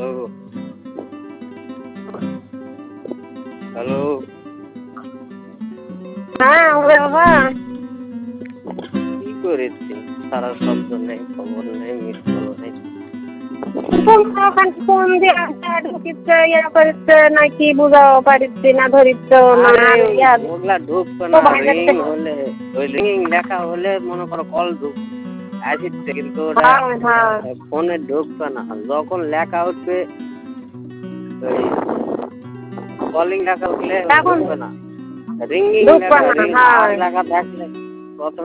hello hello হ্যাঁ ওরে বাবা কি করেছি সারা শব্দ নেই খবর নেই মিস কল নেই ফোন দিয়ে ঢুকিচ্ছে ইয়া করিচ্ছে নাকি বুঝাও পারিচ্ছে না ধরিচ্ছ না ওগুলা ঢুকবে না রিং হলে ওই রিং লেখা হলে মনে করো কল ঢুক আসছে কিন্তু ওটা ফোনে ঢুকবে না যখন লেখা উঠবে ওই কলিং লেখা উঠলে ঢুকবে না রিং লেখা থাকলে প্রথমে